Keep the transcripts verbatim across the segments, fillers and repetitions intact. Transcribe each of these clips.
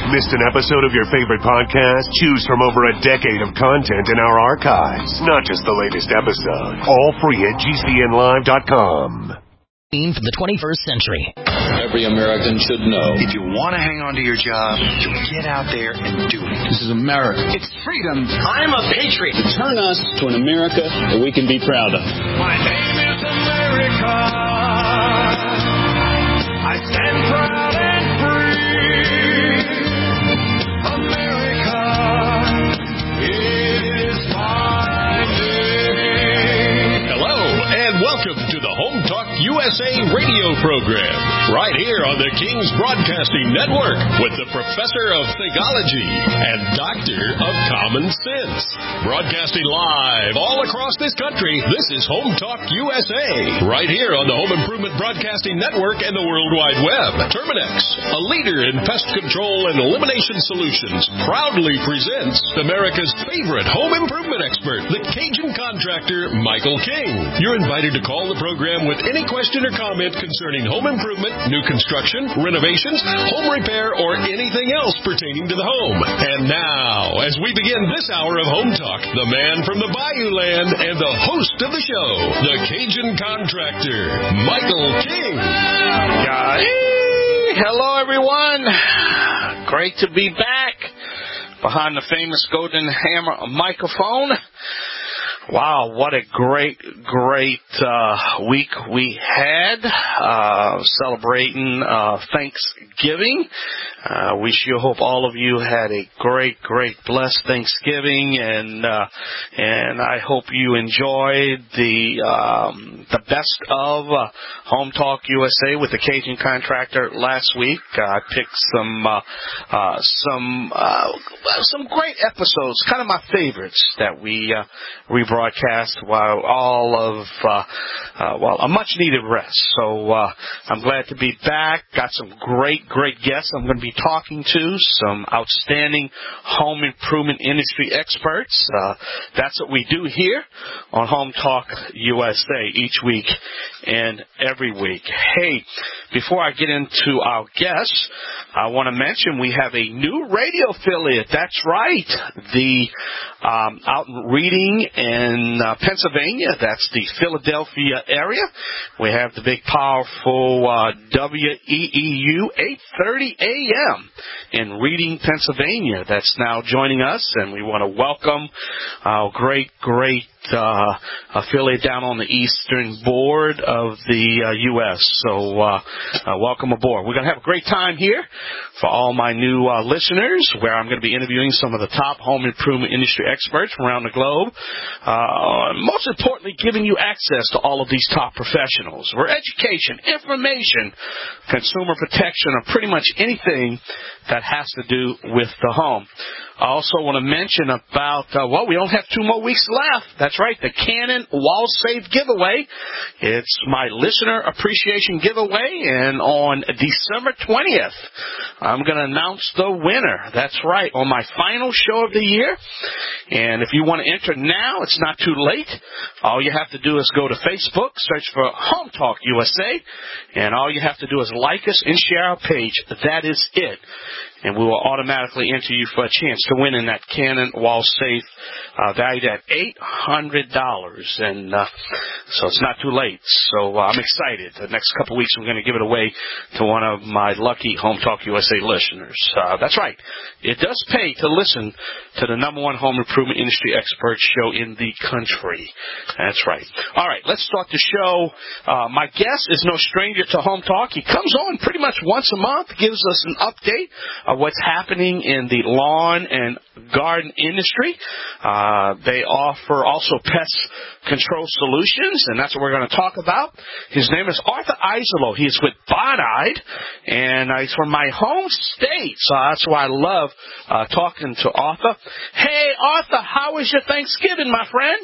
Missed an episode of your favorite podcast? Choose from over a decade of content in our archives. Not just the latest episode. All free at G C N live dot com. From the twenty-first century. Every American should know. If you want to hang on to your job, you get out there and do it. This is America. It's freedom. I'm a patriot. Turn us to an America that we can be proud of. My name is America. I stand proud and free. America is my name. Hello, and welcome to the Home Talk U S A radio program, right here on the King's Broadcasting Network with the Professor of Theology and Doctor of Common Sense. Broadcasting live all across this country, this is Home Talk U S A, right here on the Home Improvement Broadcasting Network and the World Wide Web. Terminex, a leader in pest control and elimination solutions, proudly presents America's favorite home improvement expert, the Cajun contractor, Michael King. You're invited to call the program with any question or comment concerning home improvement, new construction, renovations, home repair, or anything else pertaining to the home. And now, as we begin this hour of Home Talk, the man from the Bayou Land and the host of the show, the Cajun contractor, Michael King. Hey, hello, everyone. Great to be back behind the famous Golden Hammer microphone. Wow, what a great, great uh, week we had, uh, celebrating uh, Thanksgiving. Uh, we sure hope all of you had a great, great, blessed Thanksgiving, and uh, and I hope you enjoyed the um, the best of uh, Home Talk U S A with the Cajun Contractor last week. Uh, I picked some uh, uh, some uh, some great episodes, kind of my favorites that we uh, rebroadcast while all of uh, uh, well a much needed rest. So uh, I'm glad to be back. Got some great, great guests I'm going to be talking to, some outstanding home improvement industry experts. Uh, that's what we do here on Home Talk U S A each week and every week. Hey, before I get into our guests, I want to mention we have a new radio affiliate. That's right. The um, out in Reading in uh, Pennsylvania, that's the Philadelphia area. We have the big, powerful uh, W E E U eight thirty A M in Reading, Pennsylvania. That's now joining us, and we want to welcome our great, great uh, affiliate down on the eastern board of the uh, U S So uh, uh, welcome aboard. We're going to have a great time here for all my new uh, listeners, where I'm going to be interviewing some of the top home improvement industry experts from around the globe. Uh, most importantly, giving you access to all of these top professionals, where education, information, consumer protection, or pretty much anything that has to do with the home. I also want to mention about, uh, well, we only have two more weeks left. That's right, the Canon Wall Safe giveaway. It's my listener appreciation giveaway, and on December twentieth, I'm going to announce the winner. That's right, on my final show of the year. And if you want to enter now, it's not too late. All you have to do is go to Facebook, search for Home Talk U S A, and all you have to do is like us and share our page. That is it. And we will automatically enter you for a chance to win in that Canon Wall Safe, uh, valued at eight hundred dollars. And uh, so it's not too late. So uh, I'm excited. The next couple of weeks, we're going to give it away to one of my lucky Home Talk U S A listeners. Uh, that's right. It does pay to listen to the number one home improvement industry expert show in the country. That's right. All right, let's start the show. Uh, my guest is no stranger to Home Talk. He comes on pretty much once a month, gives us an update of what's happening in the lawn and garden industry. Uh, they offer also pest control solutions, and that's what we're going to talk about. His name is Arthur Iserloh. He's with Bonide, and uh, he's from my home state, so that's why I love uh, talking to Arthur. Hey, Arthur, how was your Thanksgiving, my friend?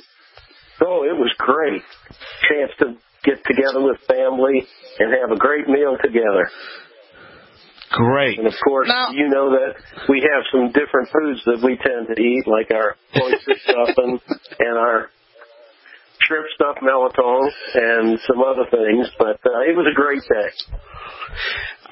Oh, it was great. Chance to get together with family and have a great meal together. Great. And, of course, now, you know that we have some different foods that we tend to eat, like our oyster stuffing and our shrimp stuffed melatonin and some other things. But uh, it was a great day.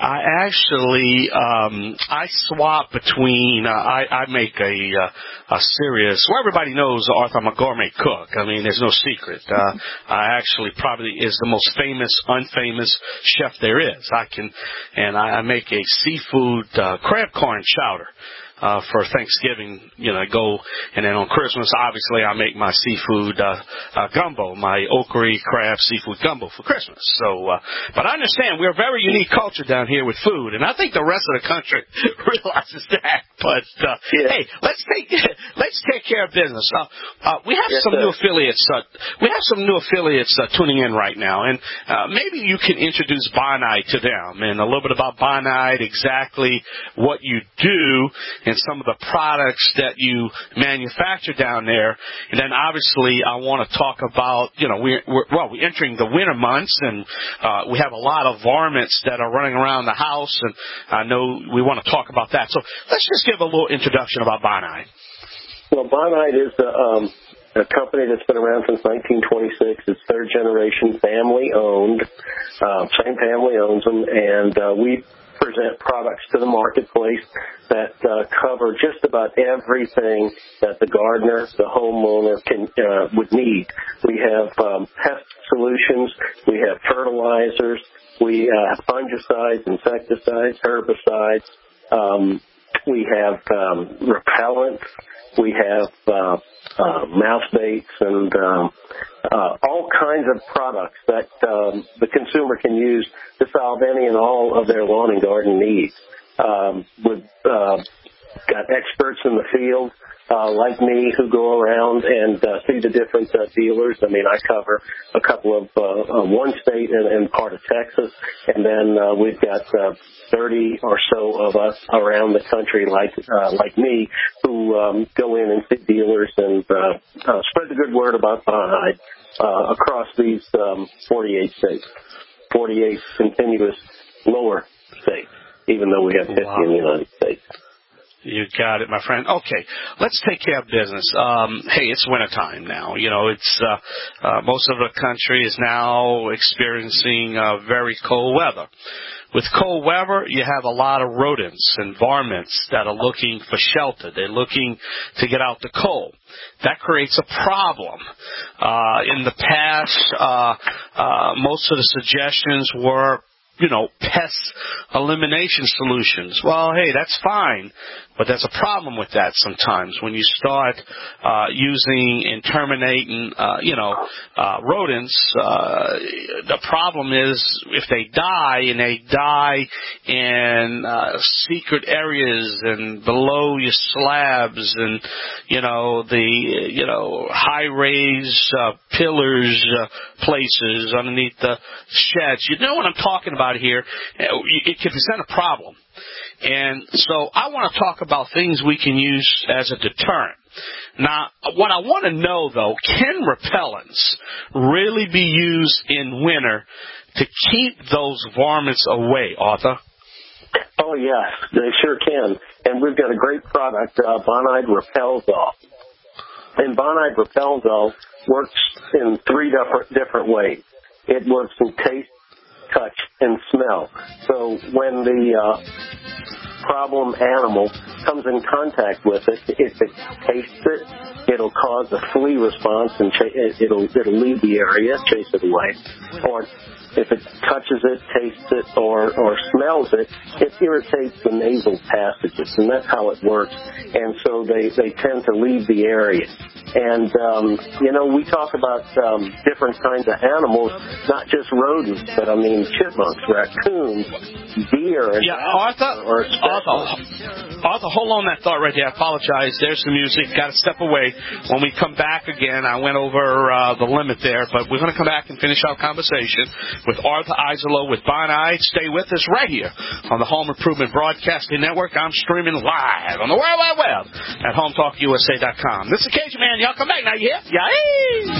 I actually, um, I swap between, uh, I, I make a, uh, a serious, well, everybody knows, Arthur, I'm a gourmet cook. I mean, there's no secret. Uh, I actually probably is the most famous, unfamous chef there is. I can, and I, I make a seafood, uh, crab corn chowder. Uh, for Thanksgiving, you know, I go, and then on Christmas, obviously, I make my seafood, uh, uh, gumbo, my okra crab seafood gumbo for Christmas. So, uh, but I understand we're a very unique culture down here with food, and I think the rest of the country realizes that. But, uh, yeah. hey, let's take, let's take care of business. Uh, uh, we have yes, some sir. new affiliates, uh, we have some new affiliates, uh, tuning in right now, and, uh, maybe you can introduce Bonide to them, and a little bit about Bonide, exactly what you do, and some of the products that you manufacture down there. And then obviously I want to talk about, you know, we're, we're well, we're entering the winter months, and uh, we have a lot of varmints that are running around the house, and I know we want to talk about that. So let's just give a little introduction about Bonide. Well, Bonide is a, um, a company that's been around since nineteen twenty-six. It's third generation, family owned. Uh, same family owns them, and uh, we present products to the marketplace that uh, cover just about everything that the gardener, the homeowner can uh, would need. We have um, pest solutions, we have fertilizers, we uh, have fungicides, insecticides, herbicides, um, we have um, repellents, we have uh, uh, mouse baits, and um, uh, all kinds of products that um, the consumer can use to solve any and all of their lawn and garden needs. Um, we've uh, got experts in the field uh, like me who go around and uh, see the different uh, dealers. I mean, I cover a couple of uh, uh, one state and, and part of Texas, and then uh, we've got uh, thirty or so of us around the country like uh, like me who um, go in and see dealers and uh, uh, spread the good word about Bonide uh, across these um, forty-eight states, forty-eight continuous lower states, even though we have fifty wow. in the United States. You got it, my friend. Okay, let's take care of business. Um, hey, it's wintertime now. You know, it's uh, uh, most of the country is now experiencing uh, very cold weather. With cold weather, you have a lot of rodents and varmints that are looking for shelter. They're looking to get out the cold. That creates a problem. Uh, in the past, uh, uh, most of the suggestions were, you know, pest elimination solutions. Well, hey, that's fine, but there's a problem with that sometimes. When you start uh, using and terminating, uh, you know, uh, rodents, uh, the problem is if they die, and they die in uh, secret areas and below your slabs and, you know, the, you know, high-raised uh, pillars uh, places underneath the sheds. You know what I'm talking about here. It can present a problem. And so I want to talk about things we can use as a deterrent. Now, what I want to know, though, can repellents really be used in winter to keep those varmints away, Arthur? Oh, yes, they sure can. And we've got a great product, uh, Bonide Repel-Zol. And Bonide Repel-Zol works in three different, different ways. It works in taste, touch, and smell. So when the uh, problem animal comes in contact with it, if it tastes it, it'll cause a flea response and ch- it'll it'll leave the area, chase it away. Or if it touches it, tastes it, or or smells it, it irritates the nasal passages, and that's how it works. And so they they tend to leave the area. And, um, you know, we talk about um, different kinds of animals, not just rodents, but, I mean, chipmunks, raccoons, deer. And yeah, Arthur, or Arthur, Arthur, hold on that thought right there. I apologize. There's the music. Got to step away. When we come back again, I went over uh, the limit there, but we're going to come back and finish our conversation with Arthur Eiselo with Bonide. Stay with us right here on the Home Improvement Broadcasting Network. I'm streaming live on the World Wide Web at home talk U S A dot com. This is Cajun Man. Y'all come back now, yeah? Yeah.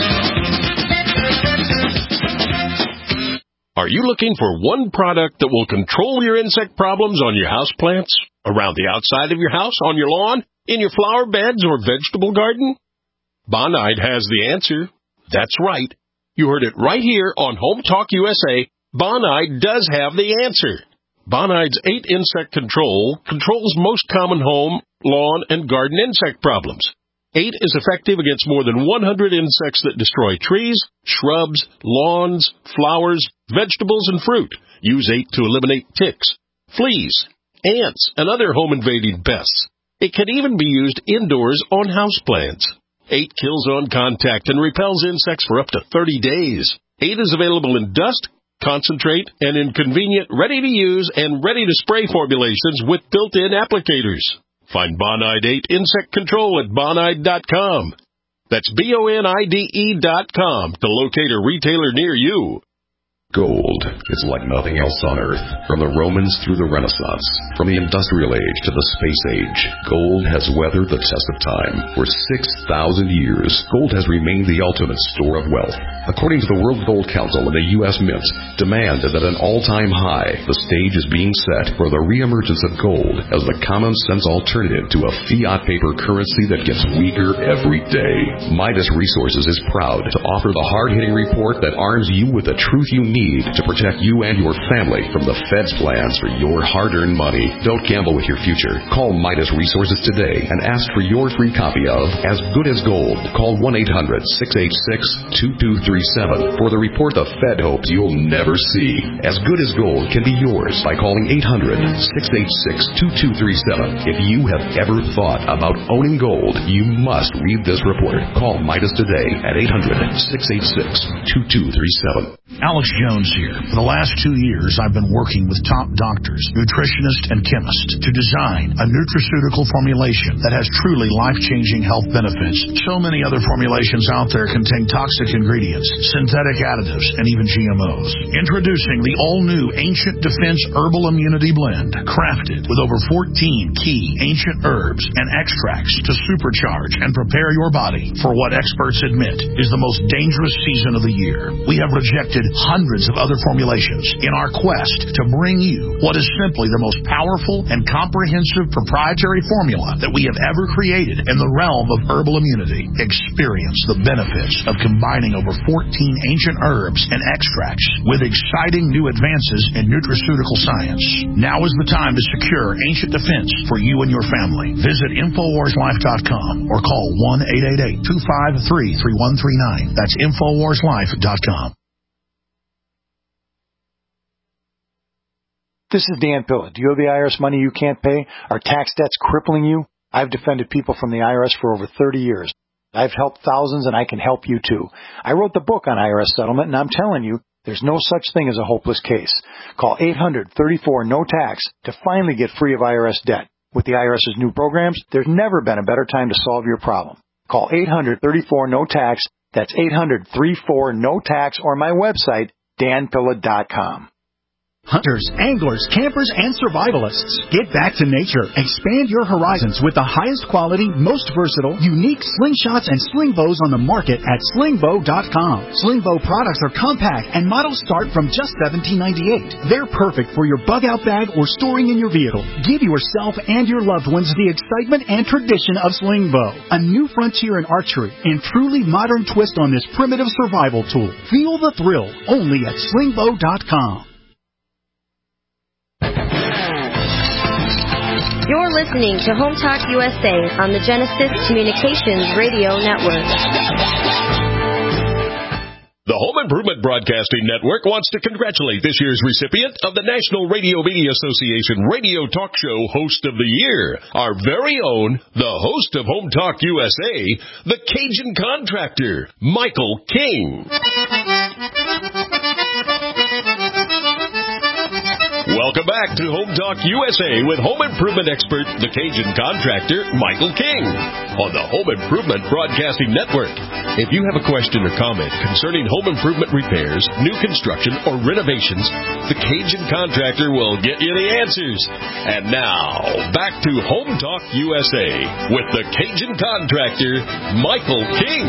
Are you looking for one product that will control your insect problems on your houseplants, around the outside of your house, on your lawn, in your flower beds or vegetable garden? Bonide has the answer. That's right. You heard it right here on Home Talk U S A. Bonide does have the answer. Bonide's eight Insect Control controls most common home, lawn, and garden insect problems. eight is effective against more than one hundred insects that destroy trees, shrubs, lawns, flowers, vegetables, and fruit. Use eight to eliminate ticks, fleas, ants, and other home-invading pests. It can even be used indoors on houseplants. eight kills on contact and repels insects for up to thirty days. eight is available in dust, concentrate, and in convenient, ready-to-use and ready-to-spray formulations with built-in applicators. Find Bonide eight Insect Control at bonide dot com. That's B O N I D E dot com to locate a retailer near you. Gold is like nothing else on Earth. From the Romans through the Renaissance, from the Industrial Age to the Space Age, gold has weathered the test of time. For six thousand years, gold has remained the ultimate store of wealth. According to the World Gold Council and the U S Mint, demand is at an all-time high. The stage is being set for the reemergence of gold as the common-sense alternative to a fiat paper currency that gets weaker every day. Midas Resources is proud to offer the hard-hitting report that arms you with the truth you need to protect you and your family from the Fed's plans for your hard-earned money. Don't gamble with your future. Call Midas Resources today and ask for your free copy of As Good as Gold. Call one eight hundred, six eight six, two two three seven for the report the Fed hopes you'll never see. As Good as Gold can be yours by calling eight hundred, six eight six, two two three seven. If you have ever thought about owning gold, you must read this report. Call Midas today at eight hundred, six eight six, two two three seven. Alex Jones here. For the last two years, I've been working with top doctors, nutritionists, and chemists to design a nutraceutical formulation that has truly life-changing health benefits. So many other formulations out there contain toxic ingredients, synthetic additives, and even G M Os. Introducing the all-new Ancient Defense Herbal Immunity Blend, crafted with over fourteen key ancient herbs and extracts to supercharge and prepare your body for what experts admit is the most dangerous season of the year. We have rejected hundreds of other formulations in our quest to bring you what is simply the most powerful and comprehensive proprietary formula that we have ever created in the realm of herbal immunity. Experience the benefits of combining over fourteen ancient herbs and extracts with exciting new advances in nutraceutical science. Now is the time to secure Ancient Defense for you and your family. Visit Infowars Life dot com or call one eight eight eight, two five three, three one three nine. That's Infowars Life dot com. This is Dan Pilla. Do you owe the I R S money you can't pay? Are tax debts crippling you? I've defended people from the I R S for over thirty years. I've helped thousands, and I can help you too. I wrote the book on I R S settlement, and I'm telling you, there's no such thing as a hopeless case. Call eight hundred, thirty-four, no tax to finally get free of I R S debt. With the IRS's new programs, there's never been a better time to solve your problem. Call eight hundred, thirty-four, no tax. That's eight hundred, thirty-four, no tax, or my website, dan pilla dot com. Hunters, anglers, campers, and survivalists. Get back to nature. Expand your horizons with the highest quality, most versatile, unique slingshots and sling bows on the market at sling bow dot com. Sling bow products are compact and models start from just seventeen ninety-eight. They're perfect for your bug-out bag or storing in your vehicle. Give yourself and your loved ones the excitement and tradition of sling bow. A new frontier in archery and truly modern twist on this primitive survival tool. Feel the thrill only at sling bow dot com. You're listening to Home Talk U S A on the Genesis Communications Radio Network. The Home Improvement Broadcasting Network wants to congratulate this year's recipient of the National Radio Media Association Radio Talk Show Host of the Year, our very own, the host of Home Talk U S A, the Cajun Contractor, Michael King. Welcome back to Home Talk U S A with home improvement expert, the Cajun Contractor, Michael King, on the Home Improvement Broadcasting Network. If you have a question or comment concerning home improvement repairs, new construction, or renovations, the Cajun Contractor will get you the answers. And now, back to Home Talk U S A with the Cajun Contractor, Michael King.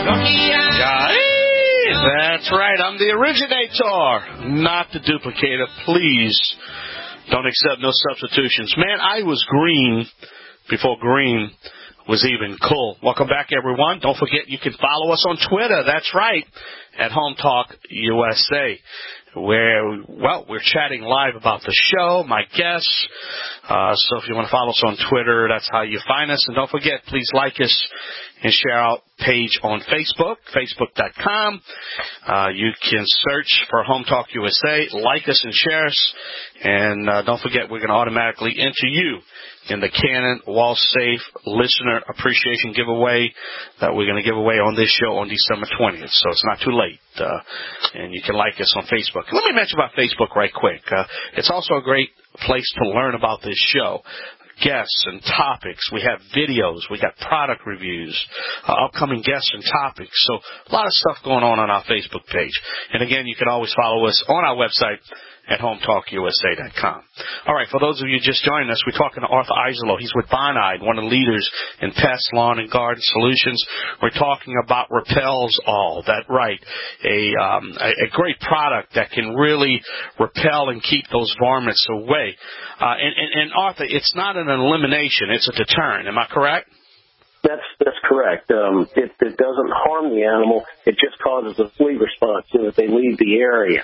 That's right. I'm the originator, not the duplicator. Please don't accept no substitutions. Man, I was green before green was even cool. Welcome back, everyone. Don't forget you can follow us on Twitter. That's right, at Home Talk U S A. where, well, we're chatting live about the show, my guests. Uh, so if you want to follow us on Twitter, that's how you find us. And don't forget, please like us and share our page on Facebook, facebook dot com. Uh, you can search for Home Talk U S A, like us and share us. And uh, don't forget, we're going to automatically enter you in the Canon Wall Safe Listener Appreciation Giveaway that we're going to give away on this show on December twentieth. So it's not too late. Uh, and you can like us on Facebook. Let me mention about Facebook right quick. Uh, it's also a great place to learn about this show. Guests and topics. We have videos. We got product reviews, uh, upcoming guests and topics. So a lot of stuff going on on our Facebook page. And again, you can always follow us on our website at home talk U S A dot com. All right, for those of you just joining us, we're talking to Arthur Eiselo. He's with Bonide, one of the leaders in pest, lawn, and garden solutions. We're talking about Repels All. That right, a, um, a, a great product that can really repel and keep those varmints away. Uh, and, and, and Arthur, it's not an elimination; it's a deterrent. Am I correct? That's that's correct. Um, it, it doesn't harm the animal. It just causes a flea response so that they leave the area.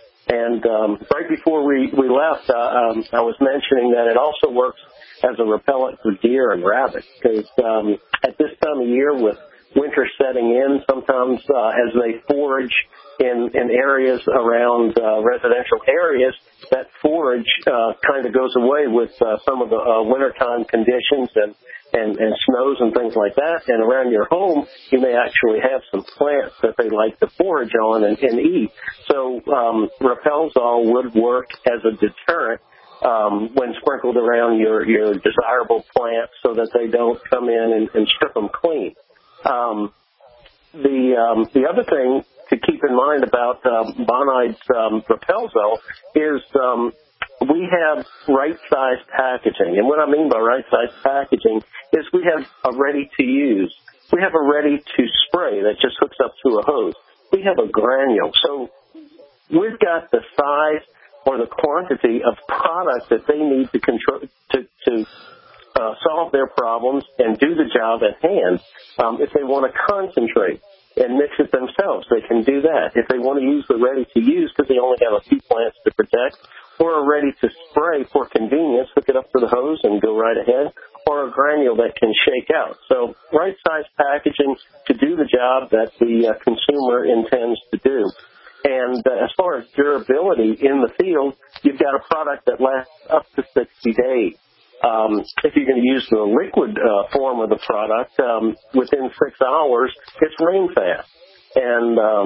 And um, right before we, we left, uh, um, I was mentioning that it also works as a repellent for deer and rabbit, because um, at this time of year with winter setting in, sometimes uh, as they forage in, in areas around uh, residential areas, that forage uh, kind of goes away with uh, some of the uh, wintertime conditions and And, and snows and things like that, and around your home, you may actually have some plants that they like to forage on and, and eat. So um, Repels All would work as a deterrent um, when sprinkled around your, your desirable plants so that they don't come in and, and strip them clean. Um, the um, the other thing to keep in mind about um, Bonide's um, Repels All is um, we have right-sized packaging. And what I mean by right-sized packaging is we have a ready-to-use. We have a ready-to-spray that just hooks up to a hose. We have a granule. So we've got the size or the quantity of product that they need to control to, to uh, solve their problems and do the job at hand. Um, if they want to concentrate and mix it themselves, they can do that. If they want to use the ready-to-use because they only have a few plants to protect, or a ready-to-spray for convenience, hook it up to the hose and go right ahead, or a granule that can shake out. So right-sized packaging to do the job that the uh, consumer intends to do. And uh, as far as durability in the field, you've got a product that lasts up to sixty days. Um, if you're going to use the liquid uh, form of the product, um, within six hours, it's rain fast. And um,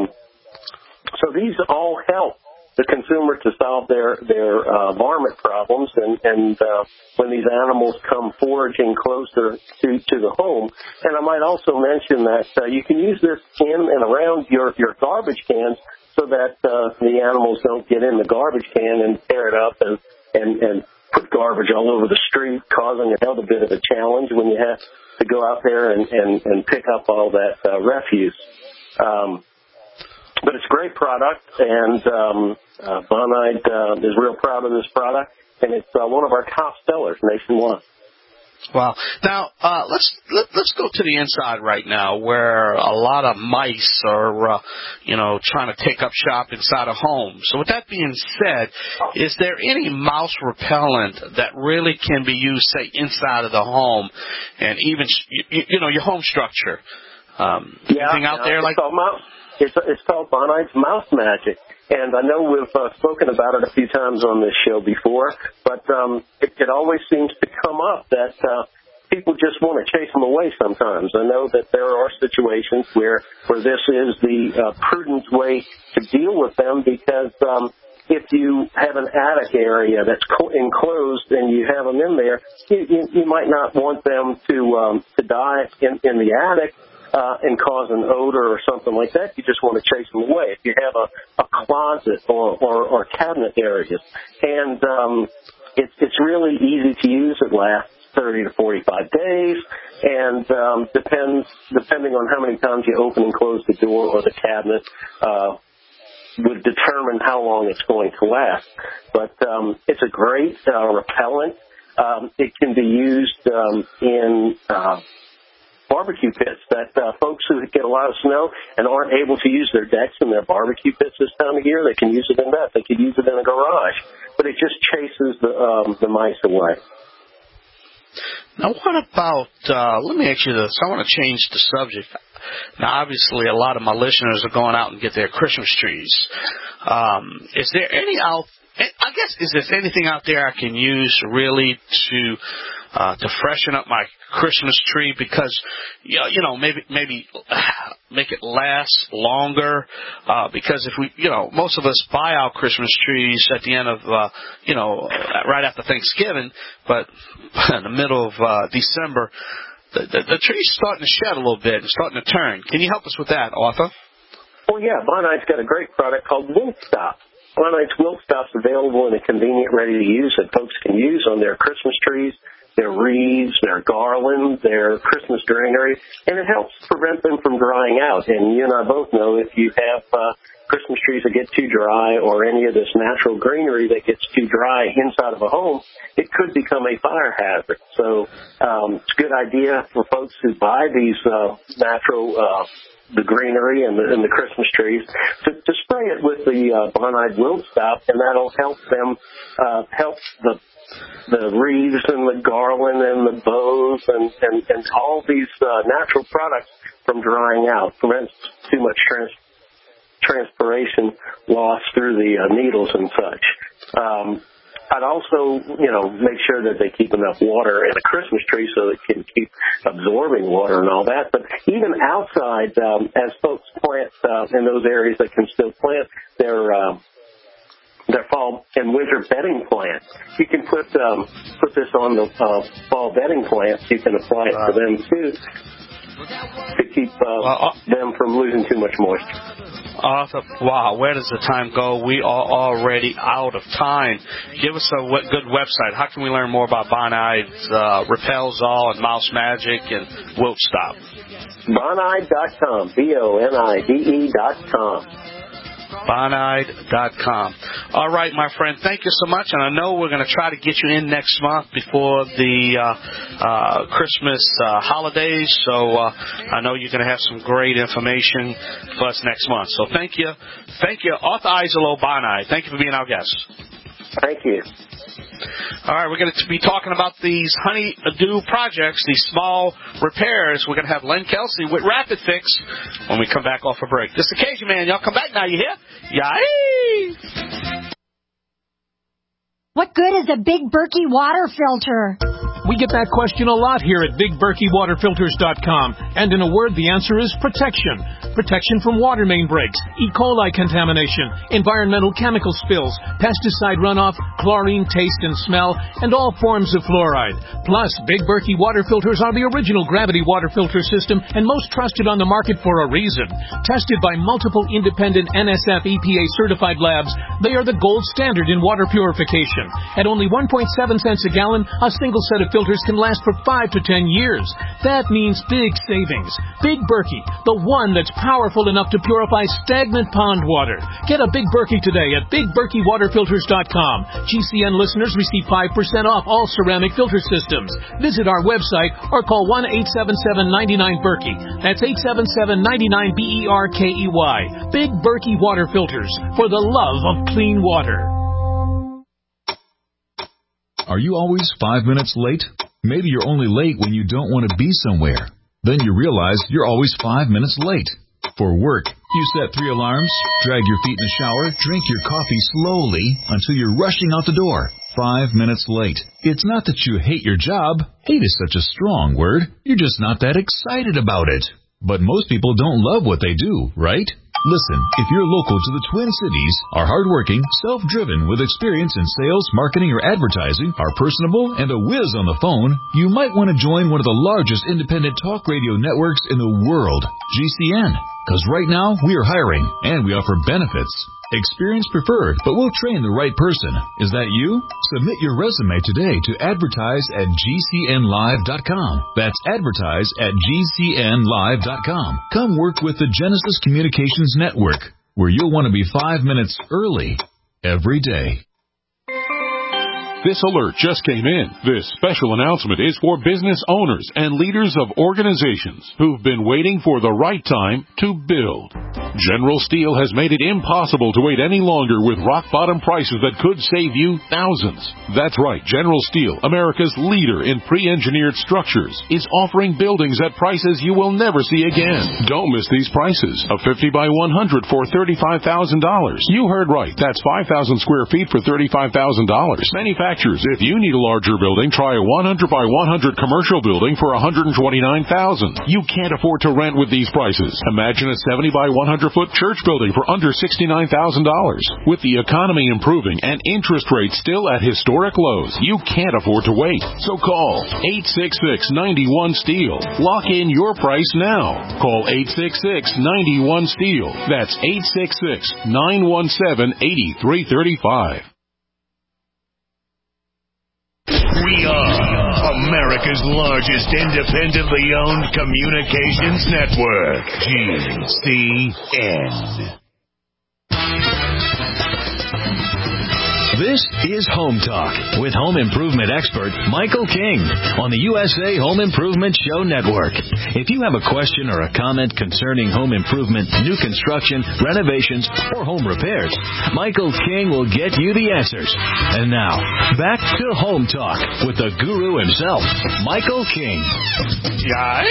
so these all help the consumer to solve their their uh, varmint problems, and and uh, when these animals come foraging closer to to the home. And I might also mention that uh, you can use this in and around your your garbage cans so that uh, the animals don't get in the garbage can and tear it up and and and put garbage all over the street, causing another bit of a challenge when you have to go out there and and, and pick up all that uh, refuse. Um, But it's a great product, and um, uh, Bonide uh, is real proud of this product, and it's uh, one of our top sellers nationwide. Wow. Now, uh, let's let, let's go to the inside right now, where a lot of mice are, uh, you know, trying to take up shop inside a home. So with that being said, is there any mouse repellent that really can be used, say, inside of the home, and even, you, you know, your home structure? Um, yeah, anything out yeah, there like mouse? It's, it's called Bonide's Mouse Magic, and I know we've uh, spoken about it a few times on this show before, but um, it, it always seems to come up that uh, people just want to chase them away sometimes. I know that there are situations where, where this is the uh, prudent way to deal with them, because um, if you have an attic area that's co- enclosed and you have them in there, you, you, you might not want them to, um, to die in, in the attic. Uh, and cause an odor or something like that. You just want to chase them away. If you have a, a closet or, or, or cabinet areas, and um, it's it's really easy to use. It lasts thirty to forty-five days, and um, depends depending on how many times you open and close the door or the cabinet uh, would determine how long it's going to last. But um, it's a great uh, repellent. Um, it can be used um, in uh, barbecue pits that uh, folks who get a lot of snow and aren't able to use their decks and their barbecue pits this time of year, they can use it in that. They could use it in a garage, but it just chases the um, the mice away. Now, what about, uh, let me ask you this. I want to change the subject. Now, obviously, a lot of my listeners are going out and get their Christmas trees. Um, is there any out, I guess, is there anything out there I can use really to uh, to freshen up my Christmas tree? Because, you know, you know maybe maybe make it last longer. Uh, because if we, you know, most of us buy our Christmas trees at the end of, uh, you know, right after Thanksgiving, but in the middle of uh, December, the, the, the tree's starting to shed a little bit and starting to turn. Can you help us with that, Arthur? Well, yeah, Bonite's got a great product called Wilt Stop. Bonite's Wilt Stop's available in a convenient, ready-to-use that folks can use on their Christmas trees, their wreaths, their garland, their Christmas greenery, and it helps prevent them from drying out. And you and I both know if you have uh, Christmas trees that get too dry or any of this natural greenery that gets too dry inside of a home, it could become a fire hazard. So um, it's a good idea for folks who buy these uh, natural uh the greenery and the, and the Christmas trees, to, to spray it with the uh, Bonide Wilt Stop, and that'll help them, uh, help the the wreaths and the garland and the bows and, and, and all these uh, natural products from drying out, prevents too much trans- transpiration loss through the uh, needles and such. Um, I'd also, you know, make sure that they keep enough water in a Christmas tree so it can keep absorbing water and all that. But even outside, um, as folks plant uh, in those areas that can still plant their uh, their fall and winter bedding plants, you can put um, put this on the uh, fall bedding plants. You can apply it to them too to keep uh, well, uh, them from losing too much moisture. Arthur, wow, where does the time go? We are already out of time. Give us a w- good website. How can we learn more about Bonide's uh, Repel-Zol and Mouse Magic and Wilt Stop? Bonide dot com, B O N I D E dot com. Bonide dot com. All right, my friend, thank you so much. And I know we're going to try to get you in next month before the uh, uh, Christmas uh, holidays. So uh, I know you're going to have some great information for us next month. So thank you. Thank you, Arthur Eiselo, Bonide. Thank you for being our guest. Thank you. All right, we're going to be talking about these honey-do projects, these small repairs. We're going to have Len Kelsey with Rapid Fix when we come back off a break. This is Cajun Man. Y'all come back now, you hear? Yay! What good is a Big Berkey water filter? We get that question a lot here at Big Berkey Water Filters dot com. And in a word, the answer is protection. Protection from water main breaks, E. coli contamination, environmental chemical spills, pesticide runoff, chlorine taste and smell, and all forms of fluoride. Plus, Big Berkey water filters are the original gravity water filter system and most trusted on the market for a reason. Tested by multiple independent N S F E P A certified labs, they are the gold standard in water purification. At only one point seven cents a gallon, a single set of filters can last for five to ten years. That means big savings. Big Berkey, the one that's powerful enough to purify stagnant pond water. Get a Big Berkey today at Big Berkey Water Filters dot com. G C N listeners receive five percent off all ceramic filter systems. Visit our website or call one eight seven seven, nine nine, Berkey. That's eight seven seven, nine nine, B E R K E Y. Big Berkey Water Filters, for the love of clean water. Are you always five minutes late? Maybe you're only late when you don't want to be somewhere. Then you realize you're always five minutes late. For work, you set three alarms, drag your feet in the shower, drink your coffee slowly until you're rushing out the door. Five minutes late. It's not that you hate your job. Hate is such a strong word. You're just not that excited about it. But most people don't love what they do, right? Listen, if you're local to the Twin Cities, are hardworking, self-driven, with experience in sales, marketing, or advertising, are personable, and a whiz on the phone, you might want to join one of the largest independent talk radio networks in the world, G C N. Because right now, we are hiring, and we offer benefits. Experience preferred, but we'll train the right person. Is that you? Submit your resume today to advertise at G C N live dot com. That's advertise at G C N live dot com. Come work with the Genesis Communications Network, where you'll want to be five minutes early every day. This alert just came in. This special announcement is for business owners and leaders of organizations who've been waiting for the right time to build. General Steel has made it impossible to wait any longer with rock-bottom prices that could save you thousands. That's right, General Steel, America's leader in pre-engineered structures, is offering buildings at prices you will never see again. Don't miss these prices. A fifty by one hundred for thirty-five thousand dollars. You heard right. That's five thousand square feet for thirty-five thousand dollars. Manufacturers, if you need a larger building, try a one hundred by one hundred commercial building for one hundred twenty-nine thousand dollars. You can't afford to rent with these prices. Imagine a seventy by one hundred foot church building for under sixty-nine thousand dollars. With the economy improving and interest rates still at historic lows, you can't afford to wait. So call eight six six, nine one, STEEL. Lock in your price now. Call eight six six, nine one, STEEL. That's eight six six, nine one seven, eight three three five. We are America's largest independently owned communications network, G C N. This is Home Talk with home improvement expert Michael King on the U S A Home Improvement Show Network. If you have a question or a comment concerning home improvement, new construction, renovations, or home repairs, Michael King will get you the answers. And now, back to Home Talk with the guru himself, Michael King. Yeah.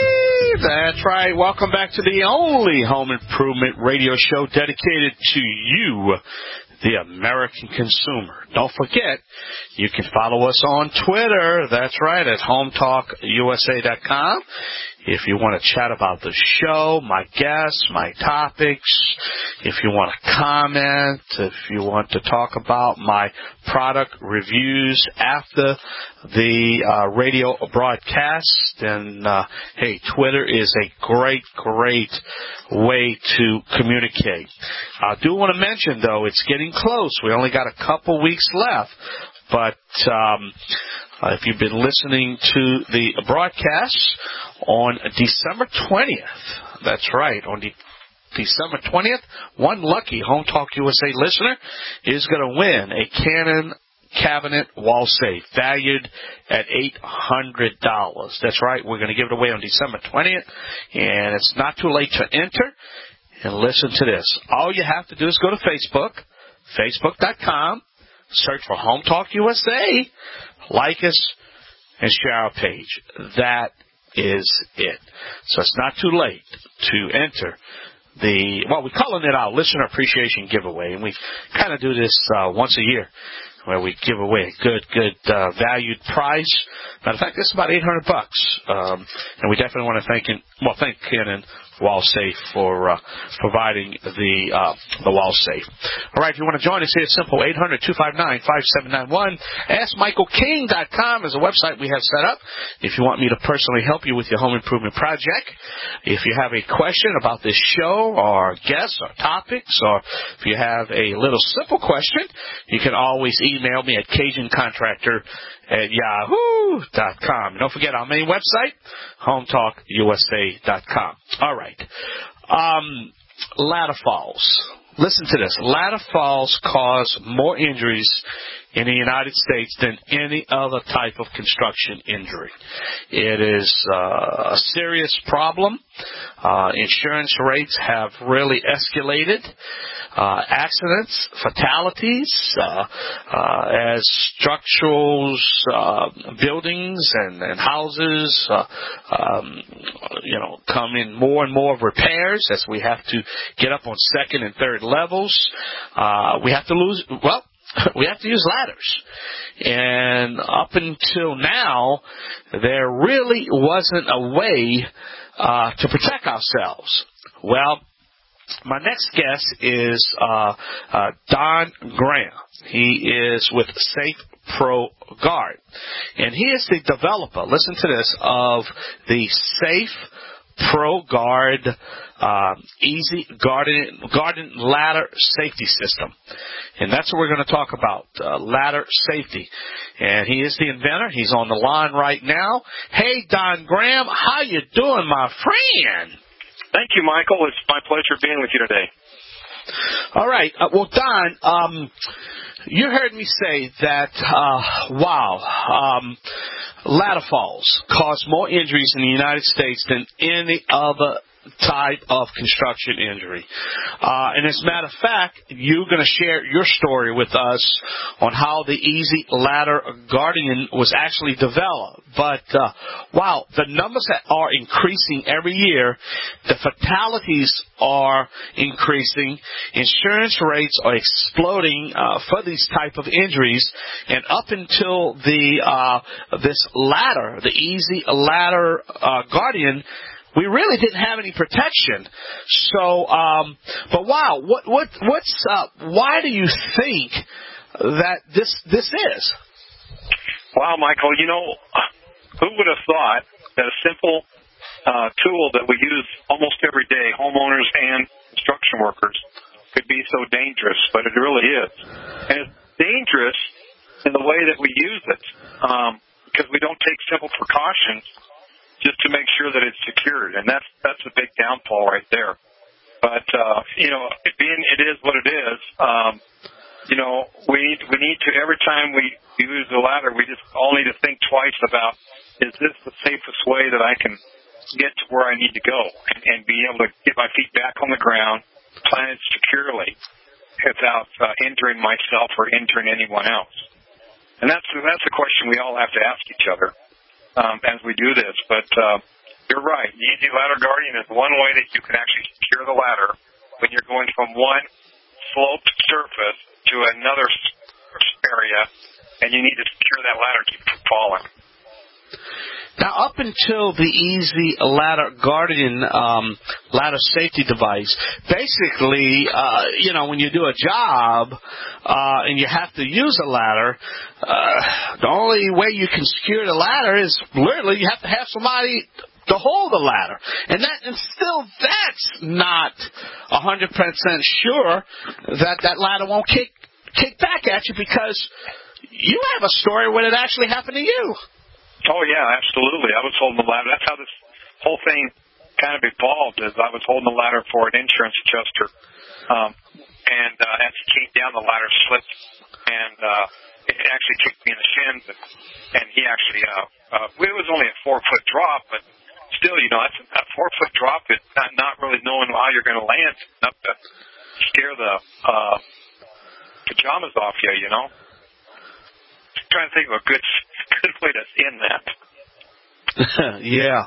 That's right. Welcome back to the only home improvement radio show dedicated to you, the American consumer. Don't forget, you can follow us on Twitter. That's right, at home talk U S A dot com. If you want to chat about the show, my guests, my topics, if you want to comment, if you want to talk about my product reviews after the uh, radio broadcast, then, uh, hey, Twitter is a great, great way to communicate. I do want to mention, though, it's getting close. We only got a couple weeks left. But um, uh, if you've been listening to the broadcasts on December twentieth, that's right, on de- December twentieth, one lucky Home Talk U S A listener is going to win a Canon cabinet wall safe valued at eight hundred dollars. That's right, we're going to give it away on December twentieth, and it's not too late to enter. And listen to this. All you have to do is go to Facebook, facebook dot com, search for Home Talk U S A, like us, and share our page. That is it. So it's not too late to enter the, well, we're calling it our listener appreciation giveaway, and we kind of do this uh, once a year, where we give away a good, good uh, valued price. Matter of fact, this is about eight hundred bucks, um, and we definitely want to thank, well, thank Canon Wall Safe for uh, providing the uh, the wall safe. All right, if you want to join us here, it's simple, eight hundred, two five nine, five seven nine one. ask michael king dot com is a website we have set up if you want me to personally help you with your home improvement project. If you have a question about this show or guests or topics, or if you have a little simple question, you can always email me at Cajun Contractor at yahoo dot com. Don't forget our main website, home talk U S A dot com. All right. Um, ladder falls. Listen to this. Ladder falls cause more injuries in the United States than any other type of construction injury. It is uh, a serious problem. Uh, insurance rates have really escalated. Uh, accidents, fatalities, uh, uh, as structural uh, buildings and, and houses, uh, um, you know, come in more and more repairs as we have to get up on second and third levels. Uh, we have to lose, well, we have to use ladders. And up until now, there really wasn't a way uh, to protect ourselves. Well, my next guest is uh, uh, Don Graham. He is with Safe Pro Guard. And he is the developer, listen to this, of the Safe Pro Guard uh, Easy Garden, garden Ladder Safety System. And that's what we're going to talk about, uh, ladder safety. And he is the inventor. He's on the line right now. Hey, Don Graham, how you doing, my friend? Thank you, Michael. It's my pleasure being with you today. All right. Uh, well, Don, um, you heard me say that, uh, wow, um, ladder falls cause more injuries in the United States than any other type of construction injury. Uh, and as a matter of fact, you're going to share your story with us on how the Easy Ladder Guardian was actually developed. But, uh, wow, the numbers are increasing every year. The fatalities are increasing. Insurance rates are exploding uh, for these type of injuries. And up until the uh, this ladder, the Easy Ladder uh, Guardian, we really didn't have any protection. So, um, but wow, what, what, what's, uh, why do you think that this, this is? Wow, Michael, you know, who would have thought that a simple, uh, tool that we use almost every day, homeowners and construction workers, could be so dangerous, but it really is. And it's dangerous in the way that we use it, um, because we don't take simple precautions just to make sure that it's secured, and that's that's a big downfall right there. But uh, you know, it being it is what it is. Um, you know, we need we need to every time we use the ladder, we just all need to think twice about, is this the safest way that I can get to where I need to go and, and be able to get my feet back on the ground, plan it securely, without uh, injuring myself or injuring anyone else. And that's that's a question we all have to ask each other Um, as we do this, but uh, you're right. The Easy Ladder Guardian is one way that you can actually secure the ladder when you're going from one sloped surface to another area, and you need to secure that ladder to keep it from falling. Now, up until the Easy Ladder Guardian um, ladder safety device, basically, uh, you know, when you do a job uh, and you have to use a ladder, uh, the only way you can secure the ladder is literally you have to have somebody to hold the ladder. And that, and still that's not one hundred percent sure that that ladder won't kick, kick back at you, because you have a story when it actually happened to you. Oh, yeah, absolutely. I was holding the ladder. That's how this whole thing kind of evolved, is I was holding the ladder for an insurance adjuster. Um, and uh, as he came down, the ladder slipped, and uh, it actually kicked me in the shins. And, and he actually, uh, uh, it was only a four-foot drop, but still, you know, that's a four-foot drop is not, not really knowing how you're going to land, enough to scare the uh, pajamas off you, you know. I'm trying to think of a good good way to end that. Yeah.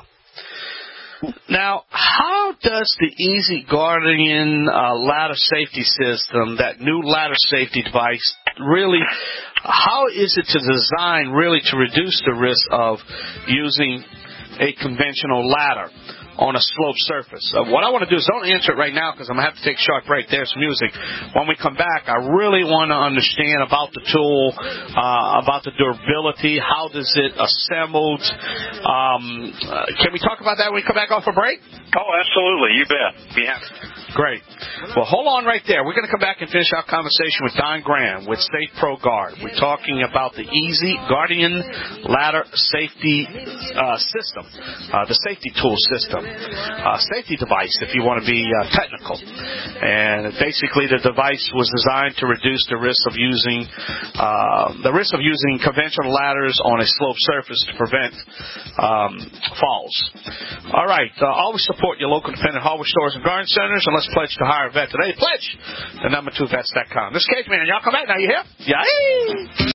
Now, how does the Easy Guardian uh, ladder safety system, that new ladder safety device, really, how is it to design really to reduce the risk of using a conventional ladder on a sloped surface? Uh, what I want to do is don't answer it right now, because I'm going to have to take a short break. There's music. When we come back, I really want to understand about the tool, uh, about the durability, how does it assembled. Um, uh, can we talk about that when we come back off a break? Oh, absolutely. You bet. Be happy. Great. Well, hold on right there. We're going to come back and finish our conversation with Don Graham with Safe Pro Guard. We're talking about the Easy Guardian ladder safety uh, system, uh, the safety tool system, uh, safety device, if you want to be uh, technical. And basically, the device was designed to reduce the risk of using uh, the risk of using conventional ladders on a sloped surface to prevent um, falls. All right. Uh, always support your local independent hardware stores and garden centers, and let's pledge to hire a vet today. Pledge the number two vets dot com. This is Cage Man. Y'all come back now. You hear? Yeah.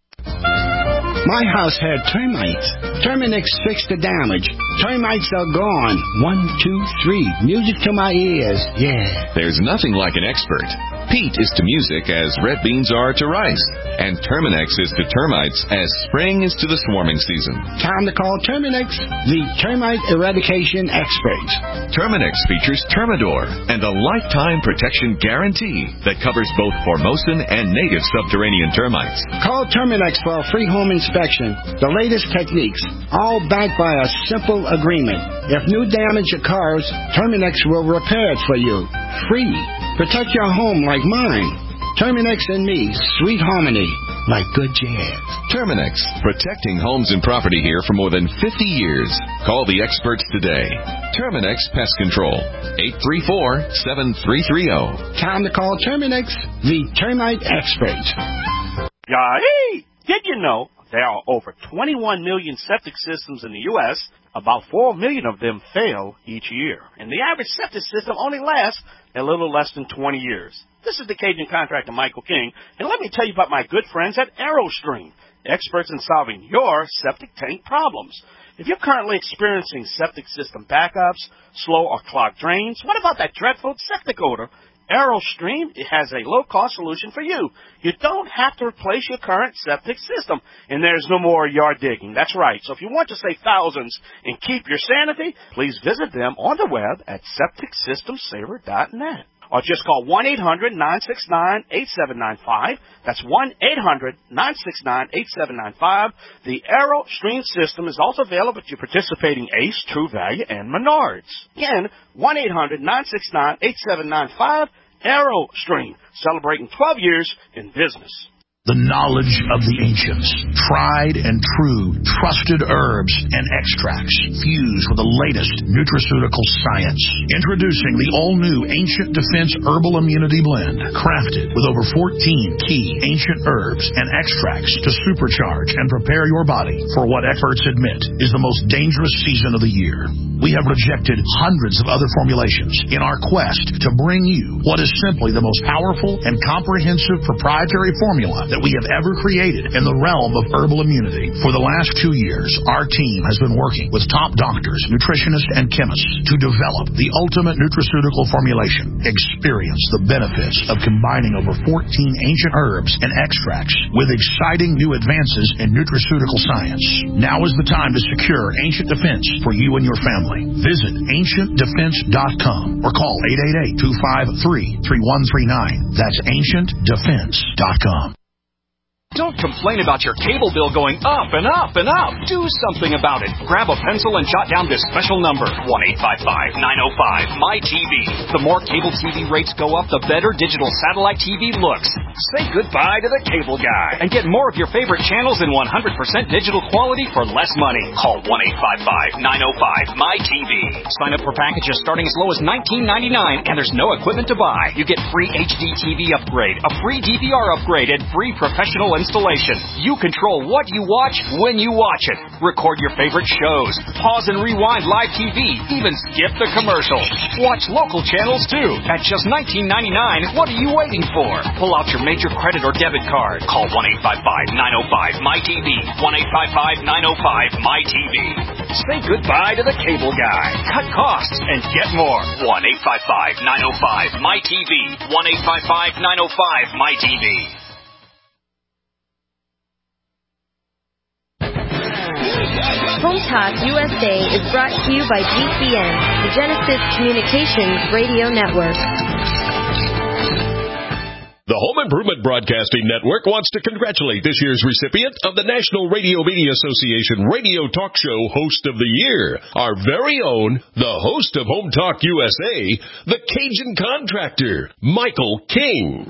My house had termites. Terminix fixed the damage. Termites are gone. One, two, three. Music to my ears. Yeah. There's nothing like an expert. Peat is to music as red beans are to rice. And Terminix is to termites as spring is to the swarming season. Time to call Terminix, the termite eradication experts. Terminix features Termidor and a lifetime protection guarantee that covers both Formosan and native subterranean termites. Call Terminix for a free home inspection. The latest techniques, all backed by a simple agreement. If new damage occurs, Terminix will repair it for you. Free. Protect your home like mine. Terminix and me, sweet harmony, like good jazz. Terminix, protecting homes and property here for more than fifty years. Call the experts today. Terminix Pest Control, eight three four, seven three three zero. Time to call Terminix, the termite experts. Yay! Did you know there are over twenty-one million septic systems in the U S? About four million of them fail each year. And the average septic system only lasts a little less than twenty years. This is the Cajun contractor, Michael King, and let me tell you about my good friends at AeroStream, experts in solving your septic tank problems. If you're currently experiencing septic system backups, slow or clogged drains, what about that dreadful septic odor? AeroStream has a low-cost solution for you. You don't have to replace your current septic system, and there's no more yard digging. That's right. So if you want to save thousands and keep your sanity, please visit them on the web at septic system saver dot net. Or just call one eight hundred nine six nine eight seven nine five. That's one eight hundred nine six nine eight seven nine five. The AeroStream system is also available at your participating Ace, True Value, and Menards. Again, one eight hundred nine six nine eight seven nine five. AeroStream, celebrating twelve years in business. The knowledge of the ancients, tried and true, trusted herbs and extracts fused with the latest nutraceutical science. Introducing the all-new Ancient Defense Herbal Immunity Blend, crafted with over fourteen key ancient herbs and extracts to supercharge and prepare your body for what experts admit is the most dangerous season of the year. We have rejected hundreds of other formulations in our quest to bring you what is simply the most powerful and comprehensive proprietary formula that we have ever created in the realm of herbal immunity. For the last two years, our team has been working with top doctors, nutritionists, and chemists to develop the ultimate nutraceutical formulation. Experience the benefits of combining over fourteen ancient herbs and extracts with exciting new advances in nutraceutical science. Now is the time to secure Ancient Defense for you and your family. Visit ancient defense dot com or call eight eight eight, two five three, three one three nine. That's ancient defense dot com. Don't complain about your cable bill going up and up and up. Do something about it. Grab a pencil and jot down this special number, one eight five five, nine oh five, M Y T V. The more cable T V rates go up, the better digital satellite T V looks. Say goodbye to the cable guy and get more of your favorite channels in one hundred percent digital quality for less money. Call one eight five five, nine oh five, M Y T V. Sign up for packages starting as low as nineteen ninety-nine, and there's no equipment to buy. You get free H D T V upgrade, a free D V R upgrade, and free professional installation. You control what you watch when you watch it. Record your favorite shows. Pause and rewind live T V. Even skip the commercials. Watch local channels too. At just nineteen ninety-nine, what are you waiting for? Pull out your major credit or debit card. Call one eight five five, nine oh five, M Y T V. one eight five five, nine oh five, M Y T V. Say goodbye to the cable guy. Cut costs and get more. one eight five five, nine oh five, M Y T V. one eight five five, nine oh five, M Y T V. Home Talk U S A is brought to you by G C N, the Genesis Communications Radio Network. The Home Improvement Broadcasting Network wants to congratulate this year's recipient of the National Radio Media Association Radio Talk Show Host of the Year, our very own, the host of Home Talk U S A, the Cajun Contractor, Michael King.